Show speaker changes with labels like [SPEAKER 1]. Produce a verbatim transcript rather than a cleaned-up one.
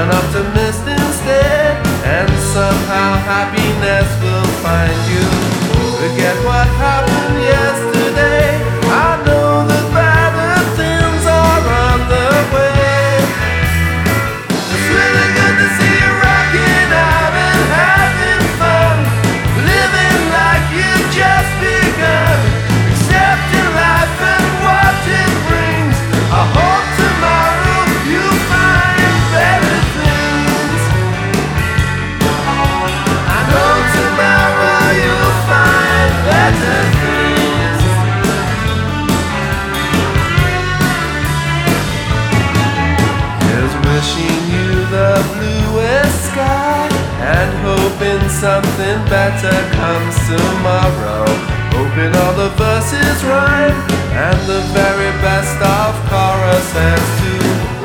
[SPEAKER 1] an optimist instead, and somehow happiness will find you. Forget what happened yesterday. I know that better things are on the way. It's really good to see you rocking out and having fun, living like you've just begun, accepting life and what it brings. I hope tomorrow you find better things. I know tomorrow you'll find better things. Here's wishing you the bluest sky, and hoping something better comes tomorrow. Hoping all the verses rhyme, and the very best of choruses too.